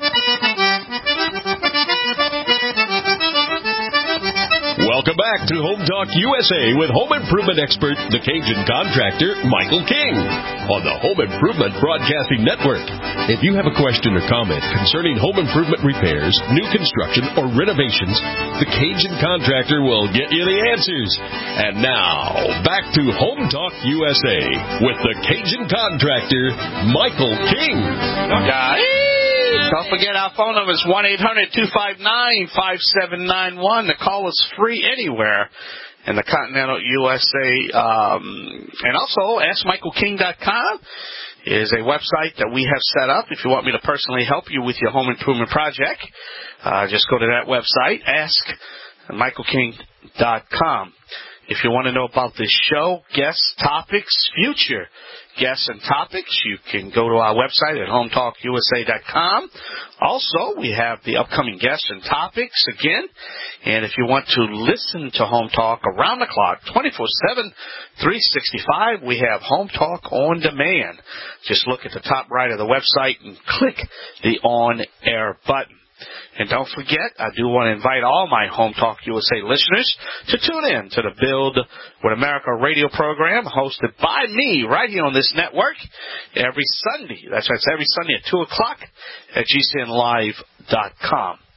Welcome back to Home Talk U S A with home improvement expert, the Cajun Contractor, Michael King, on the Home Improvement Broadcasting Network. If you have a question or comment concerning home improvement repairs, new construction, or renovations, the Cajun Contractor will get you the answers. And now, back to Home Talk U S A with the Cajun Contractor, Michael King. Okay. Don't forget our phone number is one eight hundred, two five nine, five seven nine one. The call is free anywhere in the continental U S A. Um, and also, ask michael king dot com is a website that we have set up. If you want me to personally help you with your home improvement project, uh, just go to that website, ask michael king dot com. If you want to know about this show, guests, topics, future guests and topics, you can go to our website at home talk U S A dot com. Also, we have the upcoming guests and topics again. And if you want to listen to Home Talk around the clock, twenty-four seven, three sixty-five, we have Home Talk On Demand. Just look at the top right of the website and click the On Air button. And don't forget, I do want to invite all my Home Talk U S A listeners to tune in to the Build with America radio program hosted by me right here on this network every Sunday. That's right, it's every Sunday at two o'clock at G C N live dot com.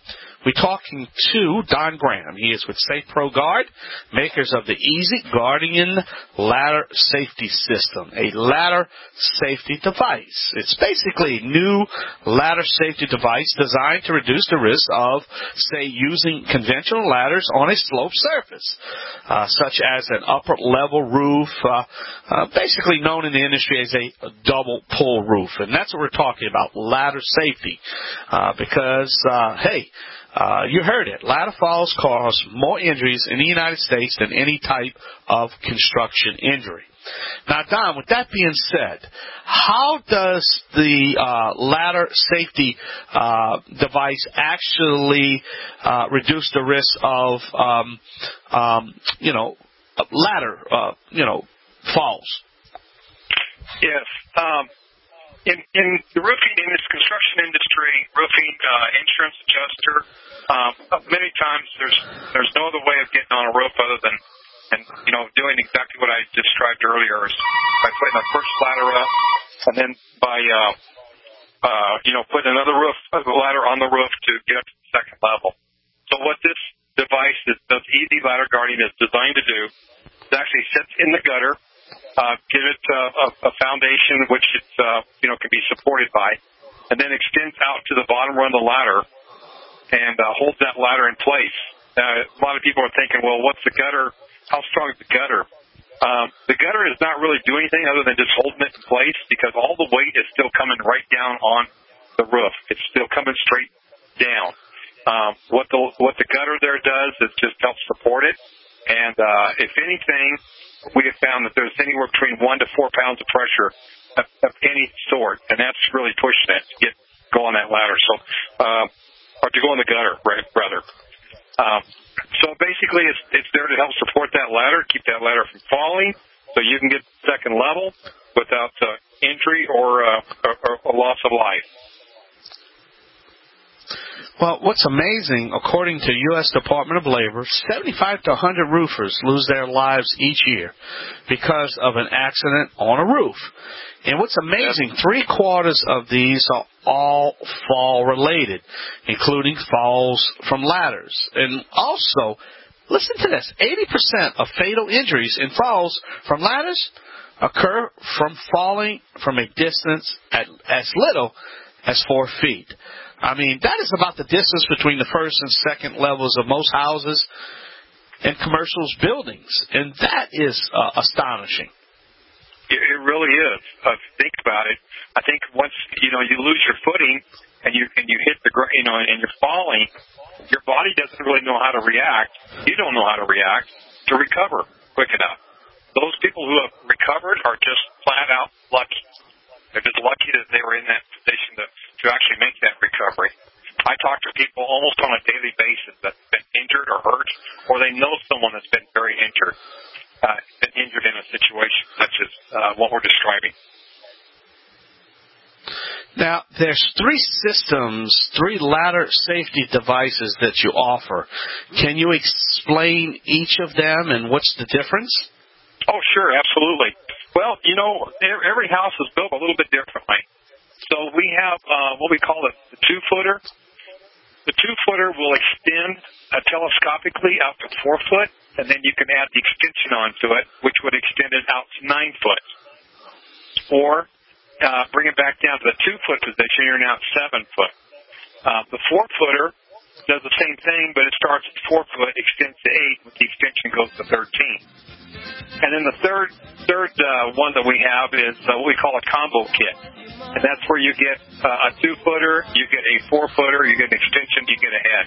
we're talking to Don Graham. He is with Safe Pro Guard, makers of the Easy Guardian Ladder Safety System, a ladder safety device. It's basically a new ladder safety device designed to reduce the risk of, say, using conventional ladders on a sloped surface, uh, such as an upper-level roof, uh, uh, basically known in the industry as a double pull roof. And that's what we're talking about, ladder safety, uh, because, uh, hey, Uh, you heard it. Ladder falls cause more injuries in the United States than any type of construction injury. Now, Don, with that being said, how does the uh, ladder safety uh, device actually uh, reduce the risk of, um, um, you know, ladder, uh, you know, falls? Yes. Um, in, in the roofing in this construction industry, roofing uh, insurance adjuster, um, many times there's there's no other way of getting on a roof other than, and you know, doing exactly what I described earlier, is by putting a first ladder up, and then by uh, uh, you know putting another roof ladder on the roof to get up to the second level. So what this device, is, this Easy Ladder Guardian, is designed to do, is actually sits in the gutter. Uh, give it uh, a, a foundation which it uh, you know can be supported by, and then extends out to the bottom rung of the ladder and uh, holds that ladder in place. Uh, a lot of people are thinking, well, what's the gutter? How strong is the gutter? Um, the gutter is not really doing anything other than just holding it in place, because all the weight is still coming right down on the roof. It's still coming straight down. Um, what the what the gutter there does is just help support it, and uh, if anything, we have found that there's anywhere between one to four pounds of pressure of, of any sort, and that's really pushing it to get go on that ladder. So, uh, or to go in the gutter, right, rather. Um, so basically, it's it's there to help support that ladder, keep that ladder from falling, so you can get to the second level without uh, injury or, uh, or, or a loss of life. Well, what's amazing, according to U S Department of Labor, seventy-five to one hundred roofers lose their lives each year because of an accident on a roof. And what's amazing, three quarters of these are all fall related, including falls from ladders. And also, listen to this, eighty percent of fatal injuries in falls from ladders occur from falling from a distance at as little as four feet. I mean, that is about the distance between the first and second levels of most houses and commercial buildings. And that is uh, astonishing. It, it really is. Uh, think about it. I think once, you know, you lose your footing and you and you hit the, you know, and you're falling, your body doesn't really know how to react. You don't know how to react to recover quick enough. Those people who have recovered are just flat out lucky. They're just lucky that they were in that position to, to actually make that recovery. I talk to people almost on a daily basis that's been injured or hurt, or they know someone that's been very injured, uh, been injured in a situation such as uh, what we're describing. Now, there's three systems, three ladder safety devices that you offer. Can you explain each of them and what's the difference? Oh, sure, absolutely. Well, you know, every house is built a little bit differently. So we have uh, what we call the, the two-footer. The two-footer will extend uh, telescopically out to four foot, and then you can add the extension onto it, which would extend it out to nine foot. Or uh, bring it back down to the two-foot position, you're now at seven foot. Uh, the four-footer does the same thing, but it starts at four foot, extends to eight, with the extension goes to thirteen. And then the third third uh, one that we have is uh, what we call a combo kit. And that's where you get uh, a two-footer, you get a four-footer, you get an extension, you get a head.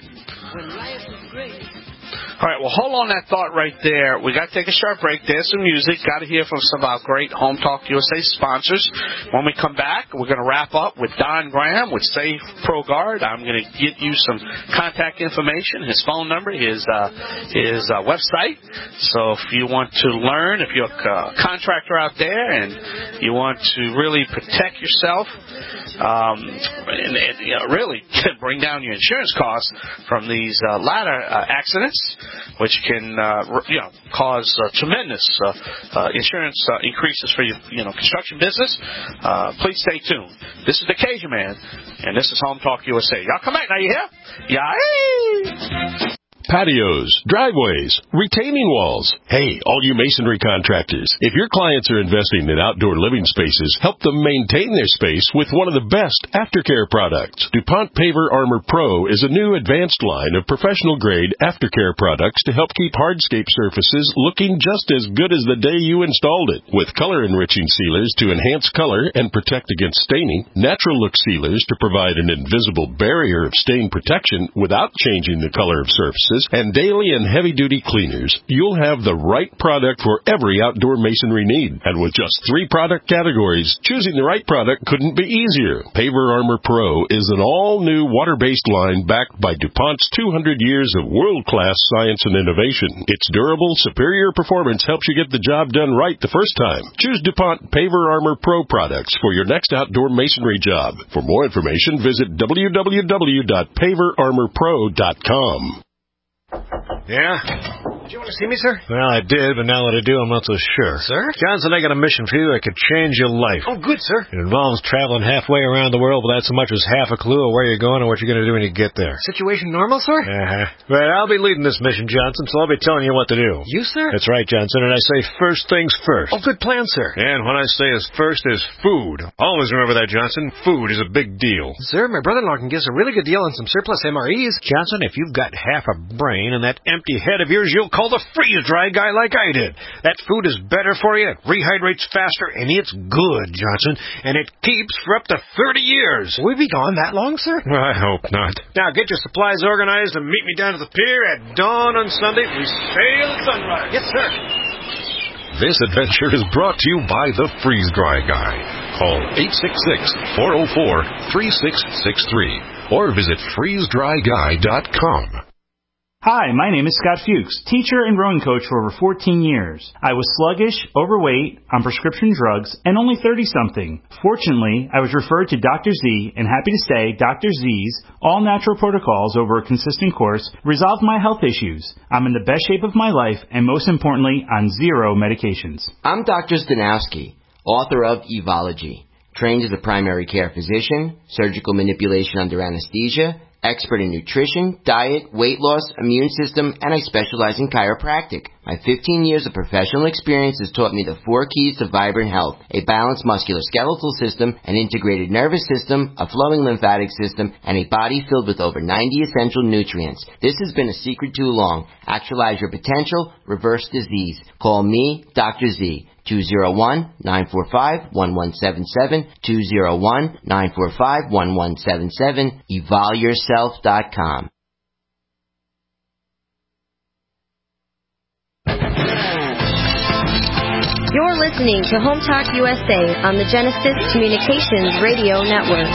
All right, well, hold on that thought right there. We got to take a short break. There's some music. Got to hear from some of our great Home Talk U S A sponsors. When we come back, we're going to wrap up with Don Graham with Safe Pro Guard. I'm going to get you some contact information, his phone number, his uh, his uh, website. So if you want to learn, if you're a contractor out there and you want to really protect yourself, um, and, and you know, really bring down your insurance costs from these uh, ladder uh, accidents, which can uh, you know cause uh, tremendous uh, uh, insurance uh, increases for your you know construction business. Uh, please stay tuned. This is the Cajun Man, and this is Home Talk U S A. Y'all come back now. You hear? Yeah. patios, driveways, retaining walls. Hey, all you masonry contractors, if your clients are investing in outdoor living spaces, help them maintain their space with one of the best aftercare products. DuPont Paver Armor Pro is a new advanced line of professional-grade aftercare products to help keep hardscape surfaces looking just as good as the day you installed it. With color-enriching sealers to enhance color and protect against staining, natural look sealers to provide an invisible barrier of stain protection without changing the color of surfaces, and daily and heavy-duty cleaners, you'll have the right product for every outdoor masonry need. And with just three product categories, choosing the right product couldn't be easier. Paver Armor Pro is an all-new water-based line backed by DuPont's two hundred years of world-class science and innovation. Its durable, superior performance helps you get the job done right the first time. Choose DuPont Paver Armor Pro products for your next outdoor masonry job. For more information, visit w w w dot paver armor pro dot com. Yeah? Did you want to see me, sir? Well, I did, but now that I do, I'm not so sure. Sir? Johnson, I got a mission for you that could change your life. Oh, good, sir. It involves traveling halfway around the world without so much as half a clue of where you're going or what you're going to do when you get there. Situation normal, sir? Uh-huh. But I'll be leading this mission, Johnson, so I'll be telling you what to do. You, sir? That's right, Johnson, and I say first things first. Oh, good plan, sir. And when I say is first is food. Always remember that, Johnson. Food is a big deal. Sir, my brother-in-law can give us a really good deal on some surplus M R Es. Johnson, if you've got half a brain and that empty head of yours, you'll call the freeze-dry guy like I did. That food is better for you, it rehydrates faster, and it's good, Johnson, and it keeps for up to thirty years. Will we be gone that long, sir? I hope not. Now get your supplies organized and meet me down at the pier at dawn on Sunday. We sail at sunrise. Yes, sir. This adventure is brought to you by the Freeze-Dry Guy. Call eight six six, four oh four, three six six three or visit freeze dry guy dot com. Hi, my name is Scott Fuchs, teacher and rowing coach for over fourteen years. I was sluggish, overweight, on prescription drugs, and only thirty-something. Fortunately, I was referred to Doctor Z, and happy to say Doctor Z's all-natural protocols over a consistent course resolved my health issues. I'm in the best shape of my life, and most importantly, on zero medications. I'm Doctor Stanowski, author of Evology, trained as a primary care physician, surgical manipulation under anesthesia, expert in nutrition, diet, weight loss, immune system, and I specialize in chiropractic. My fifteen years of professional experience has taught me the four keys to vibrant health: a balanced musculoskeletal system, an integrated nervous system, a flowing lymphatic system, and a body filled with over ninety essential nutrients. This has been a secret too long. Actualize your potential, reverse disease. Call me, Doctor Z. two oh one, nine four five, one one seven seven, two oh one, nine four five, one one seven seven, evol yourself dot com. You're listening to Home Talk U S A on the Genesis Communications Radio Network.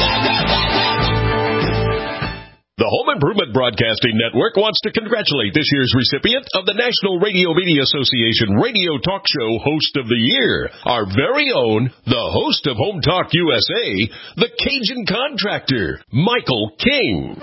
The Home Improvement Broadcasting Network wants to congratulate this year's recipient of the National Radio Media Association Radio Talk Show Host of the Year, our very own, the host of Home Talk U S A, the Cajun Contractor, Michael King.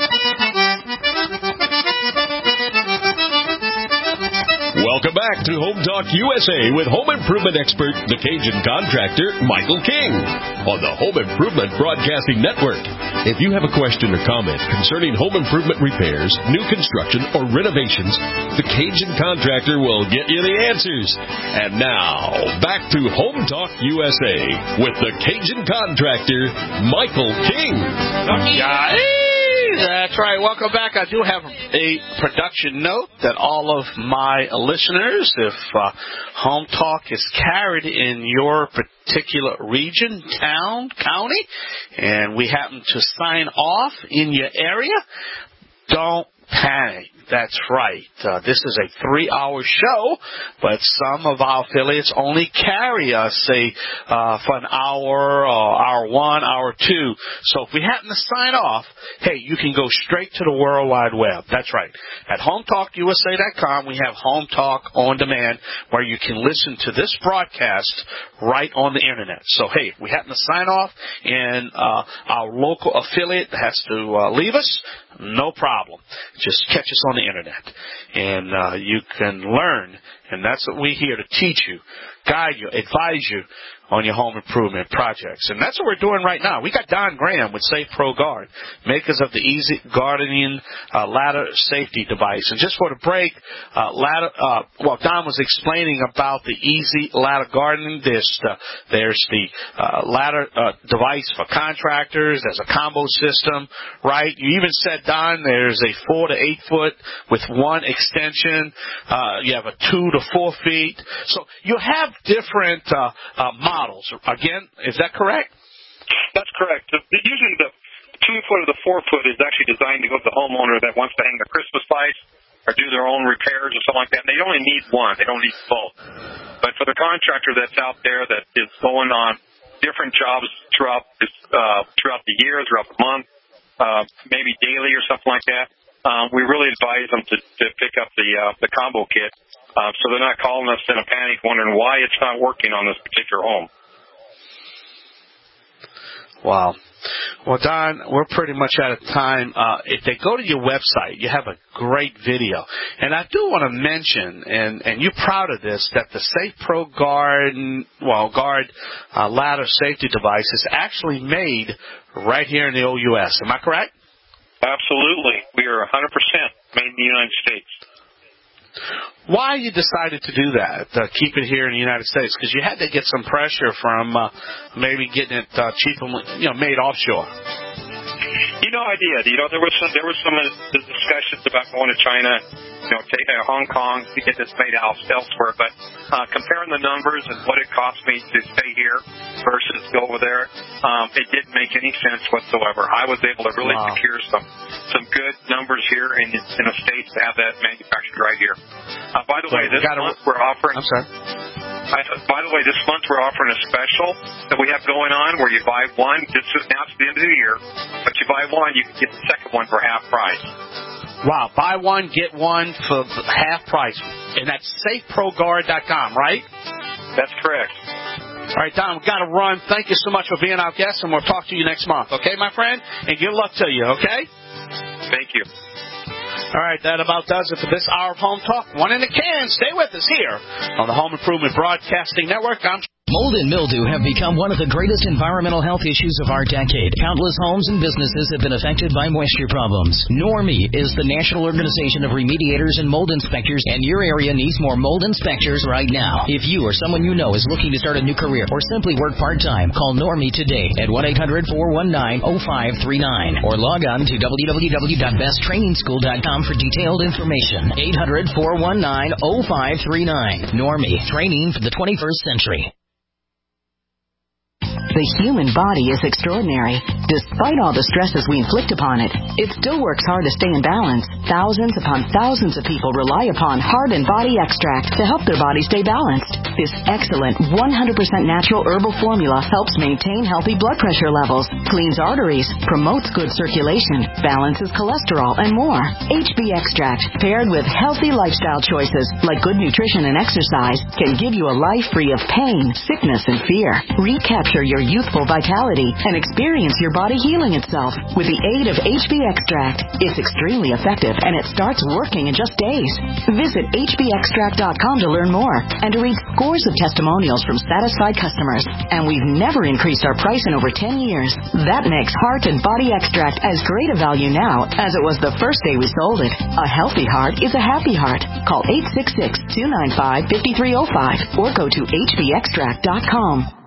Welcome back to Home Talk U S A with home improvement expert, the Cajun Contractor, Michael King, on the Home Improvement Broadcasting Network. If you have a question or comment concerning home improvement repairs, new construction, or renovations, the Cajun Contractor will get you the answers. And now, back to Home Talk U S A with the Cajun Contractor, Michael King. Okay. That's right. Welcome back. I do have a production note that all of my listeners, if uh, Home Talk is carried in your particular region, town, county, and we happen to sign off in your area, don't panic. That's right. Uh, this is a three-hour show, but some of our affiliates only carry us, say, uh, for an hour, or hour one, hour two. So if we happen to sign off, hey, you can go straight to the World Wide Web. That's right. At home talk U S A dot com, we have Home Talk on Demand, where you can listen to this broadcast right on the Internet. So, hey, if we happen to sign off and uh, our local affiliate has to uh, leave us, no problem. Just catch us on the Internet, and uh, you can learn And that's what we're here to teach you, guide you, advise you on your home improvement projects. And that's what we're doing right now. We got Don Graham with Safe Pro Guard, makers of the Easy Gardening uh, Ladder Safety Device. And just for the break, uh, ladder, uh, well, Don was explaining about the Easy Ladder Gardening. There's the, there's the uh, ladder uh, device for contractors. There's a combo system, right? You even said, Don, there's a four to eight foot with one extension. Uh, you have a two to four feet. So you have different uh, uh, models. Again, is that correct? That's correct. The, usually the two foot or the four foot is actually designed to go to the homeowner that wants to hang their Christmas lights or do their own repairs or something like that. And they only need one. They don't need both. But for the contractor that's out there that is going on different jobs throughout this, uh, throughout the year, throughout the month, uh, maybe daily or something like that, um, we really advise them to, to pick up the uh, the combo kit. Uh, so they're not calling us in a panic wondering why it's not working on this particular home. Wow. Well, Don, we're pretty much out of time. Uh, if they go to your website, you have a great video. And I do want to mention, and, and you're proud of this, that the Safe Pro Guard, well, Guard uh, ladder safety device is actually made right here in the O U S. Am I correct? Absolutely. We are one hundred percent made in the United States. Why you decided to do that, uh, keep it here in the United States? Because you had to get some pressure from uh, maybe getting it uh, cheaply, you know, made offshore. You know, I did. You know, there was some there was some discussions about going to China, you know, take, uh, Hong Kong to get this made out elsewhere. But uh, comparing the numbers and what it cost me to stay here versus go over there, um, it didn't make any sense whatsoever. I was able to really wow. secure some some good numbers here in in the States to have that manufactured right here. Uh, by the so way, this month we're offering. I'm sorry. I, by the way, this month we're offering a special that we have going on where you buy one. This is now to the end of the year, but you buy one, you can get the second one for half price. Wow, buy one, get one for half price. And that's safe pro guard dot com, right? That's correct. All right, Don, we've got to run. Thank you so much for being our guest, and we'll talk to you next month. Okay, my friend? And good luck to you, okay? Thank you. All right, that about does it for this hour of Home Talk. One in the can. Stay with us here on the Home Improvement Broadcasting Network. I'm Mold and mildew have become one of the greatest environmental health issues of our decade. Countless homes and businesses have been affected by moisture problems. Normie is the National Organization of Remediators and Mold Inspectors, and your area needs more mold inspectors right now. If you or someone you know is looking to start a new career or simply work part-time, call Normie today at one eight hundred, four one nine, oh five three nine or log on to w w w dot best training school dot com for detailed information. eight hundred, four one nine, oh five three nine. Normie, training for the twenty-first century. The human body is extraordinary. Despite all the stresses we inflict upon it, it still works hard to stay in balance. Thousands upon thousands of people rely upon Heart and Body Extract to help their body stay balanced. This excellent one hundred percent natural herbal formula helps maintain healthy blood pressure levels, cleans arteries, promotes good circulation, balances cholesterol, and more. H B Extract, paired with healthy lifestyle choices like good nutrition and exercise, can give you a life free of pain, sickness, and fear. Recapture your youthful vitality and experience your body healing itself with the aid of H B Extract. It's extremely effective and it starts working in just days. Visit H B extract dot com to learn more and to read scores of testimonials from satisfied customers. And we've never increased our price in over ten years. That makes Heart and Body Extract as great a value now as it was the first day we sold it. A healthy heart is a happy heart. Call eight six six, two nine five, five three zero five or go to H B extract dot com.